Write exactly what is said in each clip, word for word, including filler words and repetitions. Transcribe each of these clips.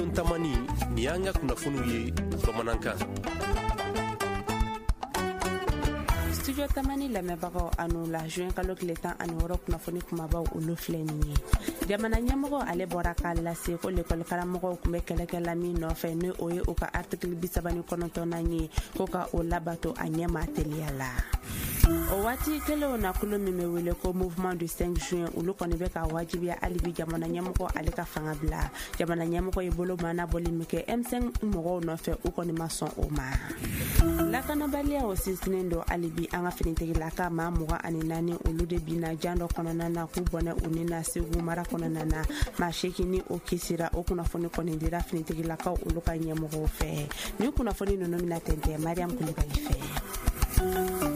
Studio Tamani ni y'an ka kunnafoniw ye bamanankan. Studio Tamani lamɛnbagaw anu la juin kalo tile tan ani wɔɔrɔ kunnafoni kumabaw olu filɛ nin ye. Jamana ɲɛmɔgɔ ale bɔra k'a lase ko l'école karamɔgɔw tun bɛ kɛlɛkɛ la min nɔfɛ ni o ye o ka article bi saba ni kɔnɔntɔnnan ye ko ka o labato a ɲɛma teliya la. O waati kelen na kulo min bɛ wele ko mouvement du cinq juin olu kɔni bɛ ka wajibiya halibi jamana ɲɛmɔgɔ ale ka fanga bila. Jamana ɲɛmɔgɔ ye bolo mana bɔli min kɛ M cinq mɔgɔw nɔfɛ u kɔni ma sɔn o ma. Lakanabaliya o sinsinnen don halibi an ka finitigilaka maa mugan ani naani olu de bina jan dɔ kɔnɔna na k'u bɔnɛ u ni na Segu mara kɔnɔna na maa seegin ni o kisira o kunnafoni kɔni dira finitigilakaw olu ka ɲɛmɔgɔw fɛ. Ni kunnafoni ninnu mina tɛntɛ Mariam Kulibali fɛ.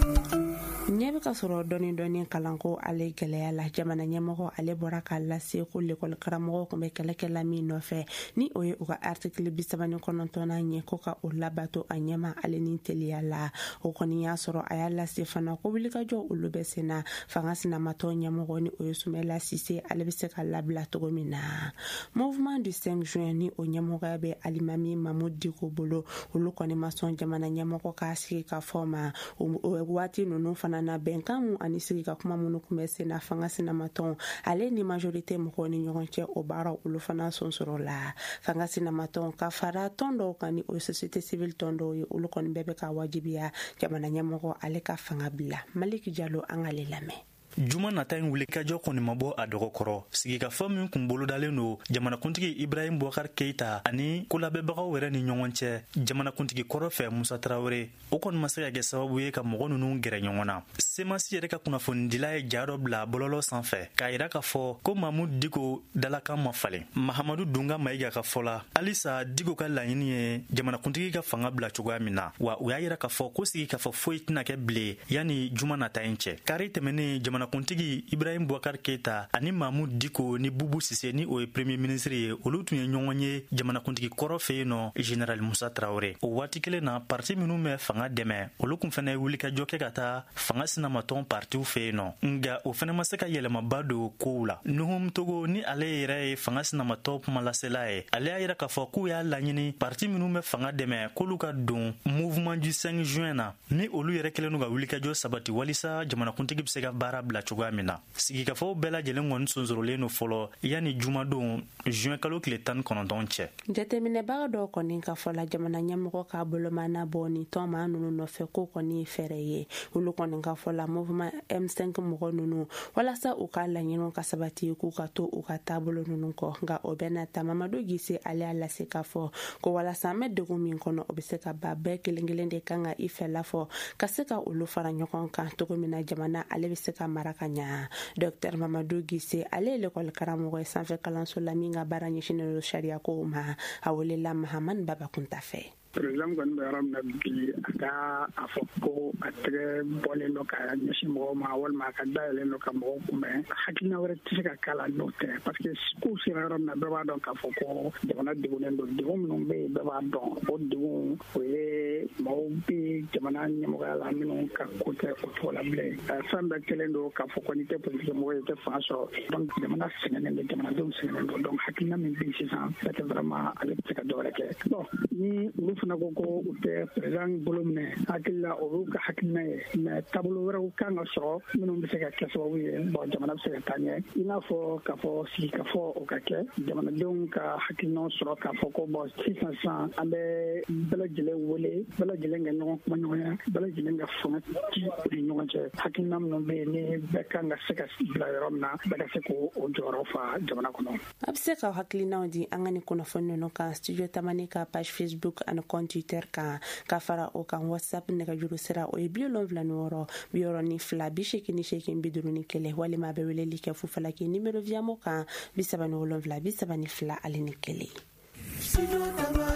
Ɲɛ bɛ ka sɔrɔ dɔɔni dɔɔni kalanko ale gɛlɛya la. Jamana ɲɛmɔgɔ ale bɔra k'a lase ko l'école karamɔgɔw tun bɛ kɛlɛkɛ la min nɔfɛ ni o ye u ka article bi saba ni kɔnɔntɔnnan ye ko ka o labato a ɲɛma ale ni teliya la. O kɔni y'a sɔrɔ a y'a lase fana ko wulikajɔ olu bɛ sen na fanga sinamatɔ ɲɛmɔgɔ ni o ye Sumela Sise ale bɛ se ka labila cogo min na. Mouvement du cinq juin ni o ɲɛmɔgɔya bɛ Alimami Mahmoud Diko bolo olu kɔni ma sɔn jamana ɲɛmɔgɔ k'a sigi ka fɔ ma o waati ninnu fana na bɛnkan mun ani sigi ka kuma minnu kun bɛ sen na fanga sinamatɔn ale ni majorité mɔgɔw ni ɲɔgɔn cɛ o baaraw olu fana sɔn sɔrɔ la. Fanga sinamatɔn ka fara tɔn dɔw kan ni o société civile tɔn dɔw ye olu kɔni bɛɛ bɛ ka wajibiya jamana ɲɛmɔgɔ ale ka fanga bila. Maliki Jalo an k'ale lamɛn. Juma nata in wulikajɔ kɔni ma bɔ a dɔgɔkɔrɔ sigikafɔ min kun bolodalen don jamanakuntigi Ibrahim Boubacar Keita ani kolabɛbagaw yɛrɛ ni ɲɔgɔn cɛ jamanakuntigi kɔrɔ fɛ Musa Traoré o kɔni ma se ka kɛ sababu ye ka mɔgɔ ninnu gɛrɛ ɲɔgɔn na. Semasi yɛrɛ ka kunnafonidila ye ja dɔ bila bɔlɔlɔ sanfɛ k'a yira k'a fɔ ko Mahmoud Diko dalakan ma falen. Mahamadu Dunga Mayiga ka fɔ la halisa Diko ka laɲini ye jamanakuntigi ka fanga bila cogoya min na wa u y'a yira k'a fɔ ko sigikafɔ foyi tɛna kɛ bilen yanni Juma nata in cɛ. Kari tɛmɛnen jamana kuntigi Ibrahim Boubacar Keita ani Mahmoud Diko ni Boubou Cissé ni o ye premier ministre ye olu tun ye ɲɔgɔn ye jamanakuntigi kɔrɔ fɛ yen nɔ Général Musa Traoré. O waati kelen na parti minnu bɛ fanga dɛmɛ olu kun fana ye wulikajɔ kɛ ka taa fanga sinamatɔn partiw fɛ yen nɔ nga o fana ma se ka yɛlɛmaba don kow la. Nuhum Togo ni ale yɛrɛ ye fanga sinamatɔ kumalasela ye ale y'a yira k'a fɔ k'u y'a laɲini parti minnu bɛ fanga dɛmɛ k'olu ka don mouvement du cinq juin na ni olu yɛrɛ kelen ka wulikajɔ sabati walisa jamanakuntigi bɛ se ka baara bila cogoya min na. Sigikafɔw bɛɛ lajɛlen kɔni sonsorolen no fɔlɔ yanni jumadon juin kalo tile tan ni kɔnɔntɔn cɛ. Jateminɛbaga dɔw kɔni ka fɔ la jamana ɲɛmɔgɔ ka bolomana bɔ ni tɔnma ninnu nɔfɛ ko kɔni ye fɛɛrɛ ye olu kɔni ka fɔ la mouvement M cinq mɔgɔ ninnu walasa u ka laɲiniw ka sabati k'u ka to u ka taabolo ninnu kɔ nka o bɛ na ta Mamadu Gise ale y'a lase k'a fɔ ko walasa an bɛ degun min kɔnɔ o bɛ se ka ba bɛɛ kelen kelen de kan ka i fɛla fɔ ka se ka olu fara ɲɔgɔn kan cogo min na jamana ale bɛ se ka mara ka ɲa. Docteur Mamadou Gise ale ye l'école karamɔgɔ ye sanfɛ kalanso la min ka baara ɲɛsinnen don sariya kow ma a welela Mahamani Babakunta fɛ. Président kɔni bɛ yɔrɔ min na bi a ka a fɔ ko a tɛgɛ bɔlen don ka ɲɛsin mɔgɔw ma walima a ka dayɛlɛn don ka mɔgɔw kunbɛn hakilina wɛrɛ tɛ se ka k'a la n'o tɛ parce que kow sera yɔrɔ min na bɛɛ b'a dɔn k'a fɔ ko jamana degunnen don degun minnu bɛ yen bɛɛ b'a dɔn o degun o ye mɔgɔw bɛ jamana ɲɛmɔgɔya la minnu ka ko tɛ o cogo la bilen fɛn bɛɛ kɛlen don k'a fɔ ko n'i tɛ politique mɔgɔ ye i tɛ fanga sɔrɔ donc jamana sɛgɛnnen don jamanadenw sɛgɛnnen don donc hakilina min bɛ yen sisan ça tɛ vraiment ale tɛ se ka dɔwɛrɛ kɛ bon ni olu fana ko ko u tɛ président bolo minɛ hakili la o y'u ka hakilina ye mais taabolo wɛrɛw kan ka sɔrɔ minnu bɛ se ka kɛ sababu ye bon jamana bɛ se ka taa ɲɛ i n'a fɔ k'a fɔ sigikafɔ o ka kɛ jamanadenw ka hakilinaw sɔrɔ k'a fɔ ko bon sisan sisan an bɛ bɛɛ lajɛlen wele bɛɛ lajɛlen ka ɲɔgɔn kuma ɲɔgɔnya bɛɛ lajɛlen ka fanga ci ni ɲɔgɔn cɛ hakilina minnu bɛ yen ni bɛɛ kan ka se ka bila yɔrɔ min na bɛɛ ka se k'o jɔyɔrɔ fa jamana kɔnɔ. A bɛ se ka hakilinaw di an ka ni kunnafoni ninnu kan Studio Tamani ka page Facebook ani compte Twitter kan ka fara o kan WhatsApp nɛgɛjuru sira o ye bi wolonwula ni wɔɔrɔ bi wɔɔrɔ ni fila bi seegin ni seegin bi duuru ni kelen walima a bɛ weleli kɛ fufalaki numéro viamo kan bi saba ni wolonwula bi saba ni fila ale ni kelen.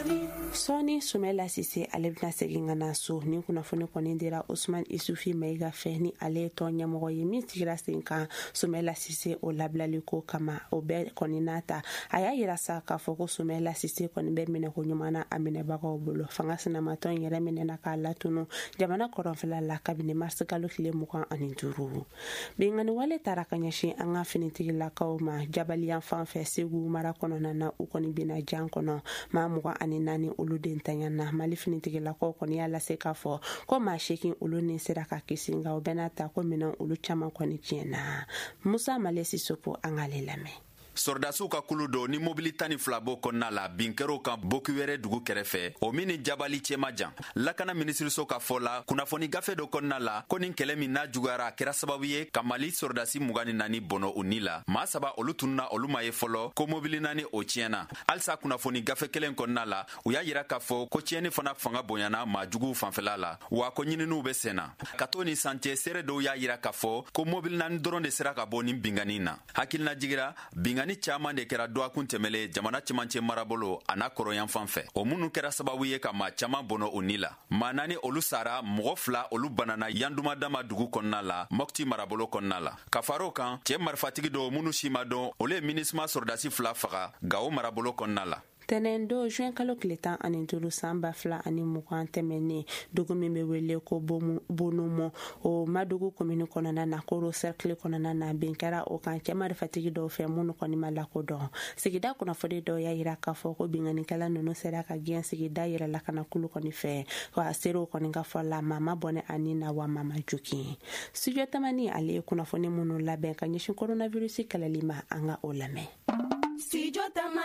Soni Sumela Sise ale bina segin ka na so ni kunnafoni kɔni dira Usman Isufi Maiga fɛ ni ale tɔn ɲɛmɔgɔ ye min sigira sen kan Sumela Sise o labilali ko kama o bɛɛ kɔni nata a y'a yira sa k'a fɔ ko Sumela Sise kɔni bɛ minɛ ko ɲuman na a minɛbagaw bolo fanga sinamatɔn yɛrɛ minɛna k'a latunu jamana kɔrɔnfɛla la kabini mars kalo tile mugan ani duuru bingani wale taara ka ɲɛsin an ka finitigilakaw ma jabaliyan fan fɛ Segu mara kɔnɔna na u kɔni bina jan kɔnɔ maa mugan ani naani olu den tanyana Mali finitigilakaw kɔni y'a lase k'a fɔ ko maa seegin olu ni sera ka kisi nka o bɛna ta ko minɛn olu caman kɔni tiɲɛna Musa Malesi Sopo an k'ale lamɛn. Sordasiw ka kulu do ni mobili tan ni fila b'o kɔnɔna la binkɛrɛw kan boki wɛrɛ dugu kɛrɛfɛ o min ni jabali cɛma jan lakana minisiriso ka fɔ la kunnafoni gafe dɔ kɔnɔna la ko nin kɛlɛ min n'a juguyara a kɛra sababu ye ka Mali sordasi mugan ni naani bɔnɔ u ni la maa saba olu tununa olu ma ye fɔlɔ ko mobili naani o tiɲɛna halisa kunnafoni gafe kelen kɔnɔna la u y'a yira k'a fɔ ko tiɲɛni fana fanga bonyana maa juguw fanfɛla la wa ko ɲininiw bɛ senna ka to ni san cɛ seere dɔw y'a yira k'a fɔ ko mobili naani dɔrɔn de sera ka bɔ nin bingani na hakilina jigira bingani ni caman de kɛra dɔgɔkun tɛmɛlen jamana cɛmancɛ marabolo a n'a kɔrɔyan fan fɛ o minnu kɛra sababu ye ka maa caman bɔnɔ u ni la maa naani olu sara mɔgɔ fila olu banana yandumadama dugu kɔnɔna la Mopti marabolo kɔnɔna la ka far'o kan cɛ marifatigi dɔw minnu si ma dɔn olu ye minisma sɔrdasi fila faga Gao marabolo kɔnɔna la. Tenendo juin kalo tile tan ani duuru san ba fila ani mugan tɛmɛnen dugu min bɛ wele ko Bonomo o Madugu komini kɔnɔna na Koro cercle kɔnɔna na bin kɛra o kan cɛ marifatigi dɔw fɛ minnu kɔni ma lakodɔn sigida kunnafoni dɔw y'a yira k'a fɔ ko binganikɛla ninnu sera ka gɛn sigida yɛrɛ lakana kulu kɔni fɛ wa serew kɔni ka fɔ la mama bɔnɛ ani na wa mama juki studio tamani ale ye kunnafoni minnu labɛn ka ɲɛsin coronavirus kɛlɛli ma an ka o lamɛn. Studio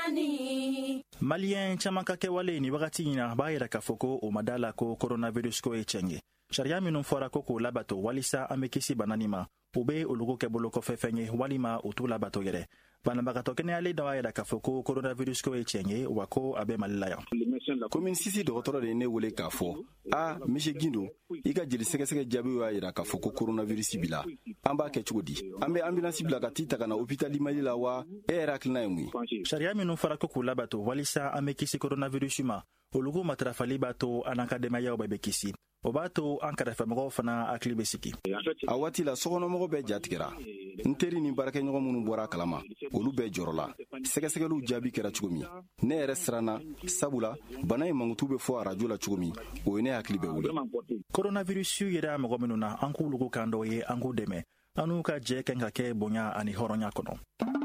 Tamani. Malien caman ka kɛwale ni wagati in na b'a yira k'a fɔ ko o ma da la ko coronavirus ko ye tiɲɛ ye. Sariya minnu fɔra ko k'o labato walisa an bɛ kisi bana nin ma o bɛ olugu kɛ bolo kɔfɛ fɛn ye walima o t'u labato yɛrɛ. Banabagatɔ kɛnɛyalen dɔ y'a yira k'a fɔ ko coronavirus ko ye tiɲɛ ye wa ko a bɛ Mali la yan. Commune sisi dɔgɔtɔrɔ de ye ne wele k'a fɔ a Monsieur Gindo i ka jeli sɛgɛsɛgɛ jaabiw y'a yira k'a fɔ ko coronavirus b'i la an b'a kɛ cogo di an bɛ ambulance bila ka t'i ta ka na hôpital Mali la wa e yɛrɛ hakilina ye mun ye. Sariya minnu fɔra ko k'u labato walisa an bɛ kisi coronavirus ma olugu matarafali b'a to an n'an ka denbayaw bɛɛ bɛ kisi o b'a to an kɛrɛfɛmɔgɔw fana hakili bɛ sigi. A waati la sokɔnɔmɔgɔ bɛɛ jatigɛra n teri ni baarakɛɲɔgɔn minnu bɔra kalama olu bɛɛ jɔrɔ la sɛgɛsɛgɛliw jaabi kɛra cogo min ne yɛrɛ siranna sabula bana ye mankutu bɛ fɔ arajo la cogo min o ye ne hakili bɛ wuli. Coronavirus yɛrɛ mɔgɔ minnu na an k'u lugu kan dɔw ye an k'u dɛmɛ an n'u ka jɛ kɛ ka kɛ bonya ani hɔrɔnya kɔnɔ.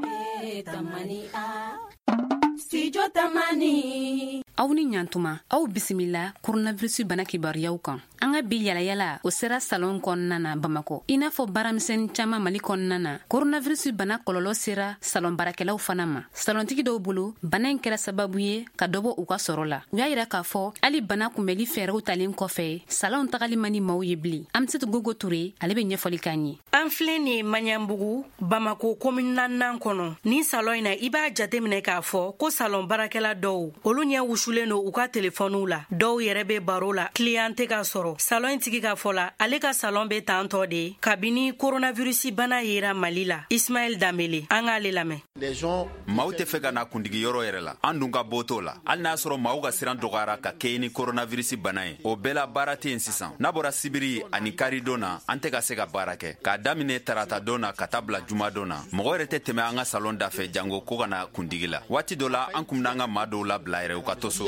Studio Tamani. Aw ni ɲantuma aw bisimila coronavirus bana kibaruyaw kan an ka bi yalayala o sera salon kɔnɔna na Bamako i n'a fɔ baaramisɛnnin caman Mali kɔnɔna na coronavirus bana kɔlɔlɔ sera salon baarakɛlaw fana ma salontigi dɔw bolo bana in kɛra sababu ye ka dɔbɔ u ka sɔrɔ la u y'a yira k'a fɔ hali bana kunbɛli fɛɛrɛw talen kɔfɛ salon tagali man di maaw ye bilen Amisatu Gogo Ture ale bɛ ɲɛfɔli k'an ye. An filɛ ni Maɲanbugu Bamako commune naaninan kɔnɔ ni salon in na i b'a jateminɛ k'a fɔ ko salon baarakɛla dɔw olu ɲɛ wusulen do u ka telefɔniw la dɔw yɛrɛ bɛ baro la client tɛ ka sɔrɔ salon tigi ka fɔ la ale ka salon bɛ tantɔ de kabini coronavirus bana yera Mali la Ismaël Dambele an k'ale lamɛn. Maaw tɛ fɛ ka na kundigi yɔrɔ yɛrɛ la an dun ka bɔ t'o la hali n'a sɔrɔ maaw ka siran dɔgɔyara ka kɛ ni coronavirus bana ye o bɛɛ la baara tɛ yen sisan n'a bɔra sibiri ani karidon na an tɛ ka se ka baara kɛ k'a daminɛ tarata don na ka taa bila jumadon na mɔgɔ yɛrɛ tɛ tɛmɛ an ka salon da fɛ jango ko ka na kundigi la waati dɔ la an kun bɛna an ka maa dɔw labila yɛrɛ u ka to so.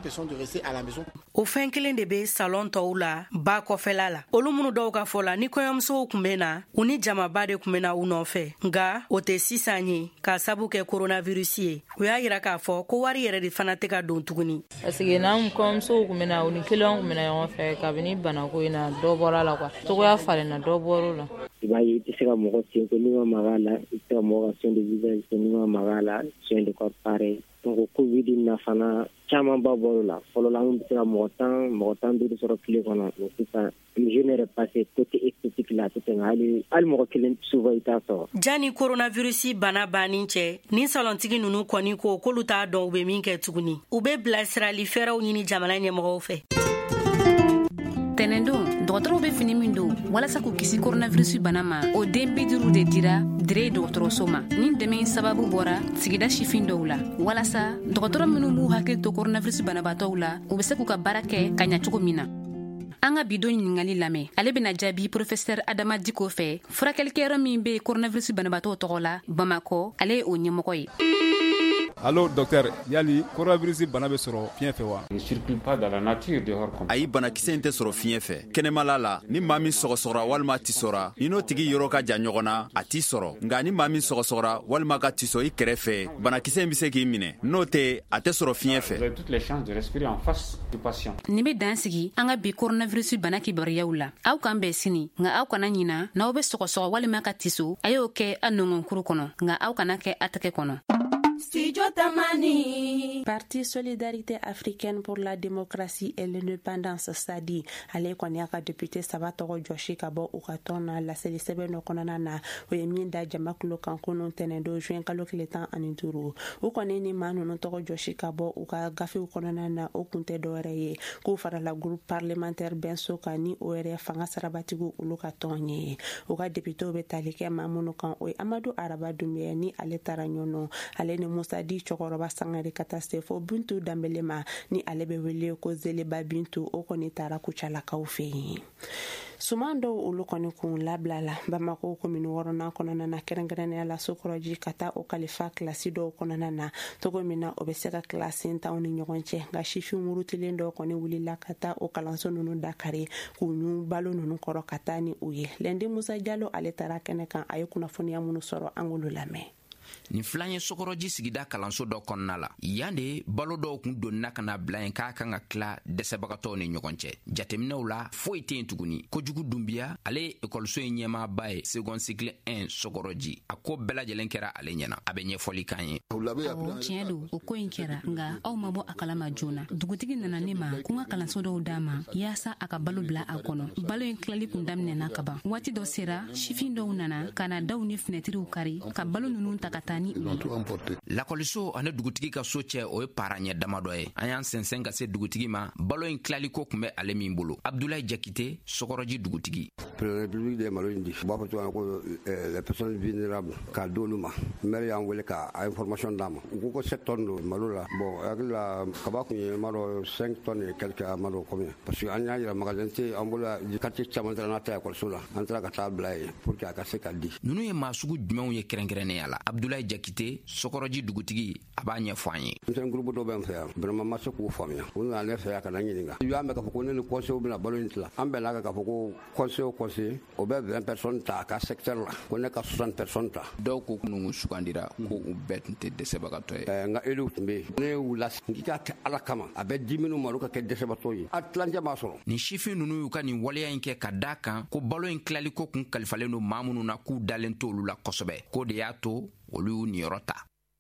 O fɛn kelen de bɛ salon tɔw la ba kɔfɛla la olu minnu dɔw ka fɔ la ni kɔɲɔmusow kun bɛ na u ni jamaba de kun bɛ na u nɔfɛ nka o tɛ sisan ye ka sabu kɛ coronavirus ye u y'a yira k'a fɔ ko wari yɛrɛ de fana tɛ ka don tuguni. Parce que n'an kɔɲɔmusow kun bɛ na u ni kiliyanw kun bɛ na ɲɔgɔn fɛ kabini banako in na dɔ bɔra la quoi cogoya falenna dɔ bɔr'o la. I b'a ye i tɛ se ka mɔgɔ senko n'i ma maga a la i tɛ se ka mɔgɔ ka soin de visage n'i ma maga a la soin de corps pareil. Donc Covid na fana caman ba bɔr'o la fɔlɔ la an bɛ se ka mɔgɔ tan mɔgɔ tan duuru sɔrɔ tile kɔnɔ mais sisan je ne repasse côté esthétique la tɛ tɛmɛ hali hali mɔgɔ kelen souvent i t'a sɔrɔ. Jani coronavirus bana bannen cɛ ni salontigi ninnu kɔni ko k'olu t'a dɔn u bɛ min kɛ tuguni u bɛ bilasirali fɛɛrɛw ɲini jamana ɲɛmɔgɔw fɛ. tɛnɛndon dɔgɔtɔrɔw be fini min don walasa k'u kisi koronavirusi bana ma o den bi duuru de dira dire dɔgɔtɔrɔso ma nin dɛmɛ sababu bɔra sigida sifin dɔw la walasa dɔgɔtɔrɔ minw b'u hakili to koronavirusi banabatɔw la u be se k'u ka baara kɛ ka ɲa cogo min na. An ka bidon ɲiningali lamɛn ale bena jaabi professeur Adama Diko fɛ furakɛlikɛyɔrɔ min be koronavirusi banabatɔw tɔgɔ la Bamakɔ ale ye o ɲɛmɔgɔ ye. Allo docteur, yali coronavirus bana be sɔrɔ fiɲɛ fɛ wa? Il circule pas dans la nature dehors comme. Ayi banakisɛ in tɛ sɔrɔ fiɲɛ fɛ. Kɛnɛmala la ni maa min sɔgɔsɔgɔra walima tisɔra i n'o tigi yɔrɔ ka jan ɲɔgɔn na a t'i sɔrɔ nka ni maa min sɔgɔsɔgɔra walima ka tisɔ i kɛrɛfɛ banakisɛ in be se k'i minɛ n'o tɛ a tɛ sɔrɔ fiɲɛ fɛ. Vous avez toutes les chances de respirer en face du patient. Nin be dan sigi an ka bi coronavirus bana kibaruyaw la aw kan bɛn sini nka aw kana ɲina n'aw be sɔgɔsɔgɔ walima ka tiso a y'o kɛ a nɔngɔnkuru kɔnɔ nka aw kana kɛ a tɛgɛ kɔnɔ. Studio Tamani. Parti Solidarité Africaine pour la Démocratie et l'Indépendance S A D I ale kɔni y'a ka député saba tɔgɔ jɔsi ka bɔ u ka tɔn na laseli sɛbɛn dɔ kɔnɔna na o ye min da jamakulo kan kunun tɛnɛndon juin kalo tile tan ani duuru u kɔni ni maa ninnu tɔgɔ jɔsi ka bɔ u ka gafew kɔnɔna na o kun tɛ dɔwɛrɛ ye k'u farala groupe parlementaire bɛnso kan ni o yɛrɛ fanga sarabatigiw olu ka tɔn ye u ka députéw be tali kɛ maa minnu kan o ye Amadu Araba Dunbiya ni ale tara ɲɔnɔ ale ni Musa Di Cɔkɔrɔba Sangare ka taa se fo Bintu Dambele ma ni ale be wele ko Zeleba Bintu o kɔni taara Kucalakaw fɛ yen. Suman dɔw olu kɔni kun labila la Bamako komini wɔɔrɔnan kɔnɔna na kɛrɛnkɛrɛnnenya la Sokɔrɔji ka taa o kalifa kilasi dɔw kɔnɔna na togo min na o be se ka kilasi tanw ni ɲɔgɔn cɛ nka sifin murutilen dɔw kɔni wulila ka taa o kalanso nunu dakari k'u ɲu balo nunu kɔrɔ ka taa ni u ye. Lɛndi Musa Jalo ale taara kɛnɛ kan a ye kunnafoniya minnu sɔrɔ an k'olu lamɛn. Nin filan ye Sokɔrɔji sigida kalanso dɔ kɔnɔna la yan de balo dɔw kun donna ka na bila yen k'a kan ka tila dɛsɛbagatɔw ni ɲɔgɔn cɛ jateminɛw la foyi tɛ yen tuguni Kojugu Dunbiya ale ye ekɔliso in ɲɛmaaba ye second cycle un Sokɔrɔji a ko bɛɛ lajɛlen kɛra ale ɲɛna a bɛ ɲɛfɔli kan ye. Awɔ tiɲɛ don o ko in kɛra nka aw ma bɔ a kalama joona dugutigi nana ne ma ko n ka kalanso dɔw d'a ma yaasa a ka balo bila a kɔnɔ balo in tilali kun daminɛna ka ban waati dɔ sera sifin dɔw nana ka na daw ni fenɛtiriw kari ka balo ninnu ta ka taa ni lakɔliso ani dugutigi ka so cɛ o ye para ɲɛ dama dɔ ye an y'an sɛnsɛn ka se dugutigi ma balo in tilaliko kun bɛ ale min bolo Abdoulaye Jakite Sokɔrɔji dugutigi. République de malo indi b'a fɔ cogo ko les personnes vulnérables k'a d'olu ma maire y'an wele ka information d'a ma u ko ko sept tonnes don malo la bon hakili la kaba kun ye ma dɔ cinq tonnes et quelque a ma dɔ combien parce que an y'a yira magasin tɛ an bolo quartier caman taara n'a ta ekɔliso la an taara ka taa bila ye pour que a ka se ka di. Ninnu ye maa sugu jumɛnw ye kɛrɛnkɛrɛnnenya la Abdoulaye Jakite Sokɔrɔji dugutigi a b'a ɲɛfɔ an ye. N tɛ groupe dɔ bɛ n fɛ yan vraiment ma se k'u faamuya u nana ne fɛ yan ka na ɲininka i y'a mɛn k'a fɔ ko ne ni conseil bɛna balo in tila an bɛnna kan k'a fɔ ko conseil o conseil o bɛ vingt personnes ta a ka secteur la ko ne ka soixante personnes ta. Dɔw ko kunungu sugandira ko u bɛɛ tun tɛ dɛsɛbagatɔ ye. Ɛɛ n ka élu tun bɛ yen ne y'u lasi n k'i k'a kɛ ala kama a bɛ di minnu ma olu ka kɛ dɛsɛbagatɔ ye a tilancɛ b'a sɔrɔ. Nin sifin ninnu y'u ka nin waleya in kɛ ka d'a kan ko balo in tilaliko kun kalifalen don maa minnu na k'u dalen t'olu la kosɛbɛ ko de y'a to olu y'u niyɔrɔ ta.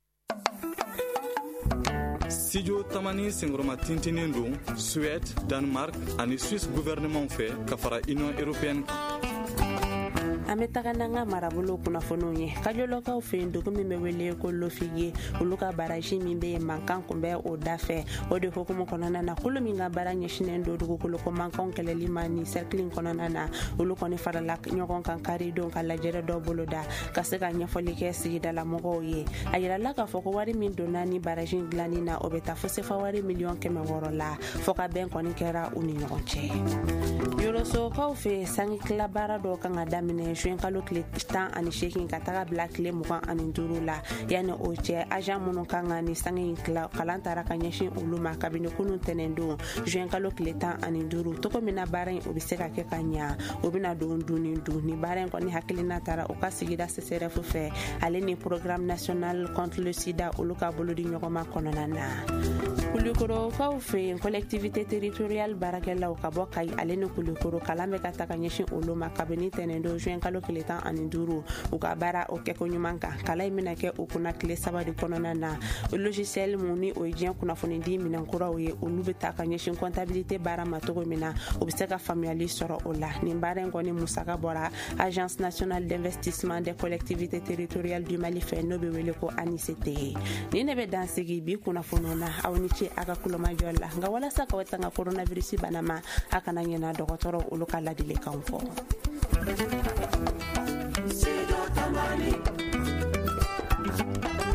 Studio Tamani senkɔrɔma tintinin don Suède, Danemark ani Suisse gouvernement fɛ ka fara Union européenne kan. An bɛ taga n'an ka marabolo kunnafoniw ye kajɔlɔkaw fɛ yen dugu min bɛ wele ko Lofigi olu ka baraji min bɛ yen mankan kun bɛ o da fɛ o de hukumu kɔnɔna na kolo min ka baara ɲɛsinnen don dugukolo ko mankanw kɛlɛli ma ni cercle kɔnɔna na olu kɔni farala ɲɔgɔn kan karidenw ka lajɛrɛ dɔ bolo da ka se ka ɲɛfɔli kɛ sigidala mɔgɔw ye a yirala k'a fɔ ko wari min donna ni baraji dilanni na o bɛ taa fo sefa wari miliyɔn kɛmɛ wɔɔrɔ la fo ka bɛn kɔni kɛra u ni ɲɔgɔn cɛ yorosokaw fɛ sangi tila baara dɔ kan ka daminɛ juin kalo tile tan ani seegin ka taga bila tile mugan ani duuru la yanni o cɛ agent minnu kan ka ni sangi in tila kalan taara ka ɲɛsin olu ma kabini kunun tɛnɛndon juin kalo tile tan ani duuru togo min na baara in o bɛ se ka kɛ ka ɲa o bɛna don dun ni dun ni baara in kɔni hakilina taara o ka sigida C C R F fɛ ale ni programme national contre le sida olu ka bolodi ɲɔgɔnma kɔnɔna na Kulukorokaw fɛ yen collectivité territoriale baarakɛlaw ka bɔ Kayi ale ni Kulukoro kalan bɛ ka ta ka ɲɛsin olu ma kabini tɛnɛndon juin kalo kile tan ani duuru u ka baara o kɛko ɲuman kan kalan in bɛna kɛ o kunna tile saba de kɔnɔna na o logiciel mun ni o ye diɲɛ kunnafonidi minɛnkuraw ye olu bɛ taa ka ɲɛsin comptabilité baara ma cogo min na o bɛ se ka faamuyali sɔrɔ o la nin baara in kɔni musaka bɔra agence nationale d'investissement des collectivités territoriales du Mali fɛ n'o bɛ wele ko A N I C T nin ne bɛ dansigi bi kunnafoniw na aw ni ce a ka kulomajɔ la nka walasa ka tanga coronavirus bana ma a kana ɲɛna dɔgɔtɔrɔ olu ka ladilikanw fɔ. Studio Tamani.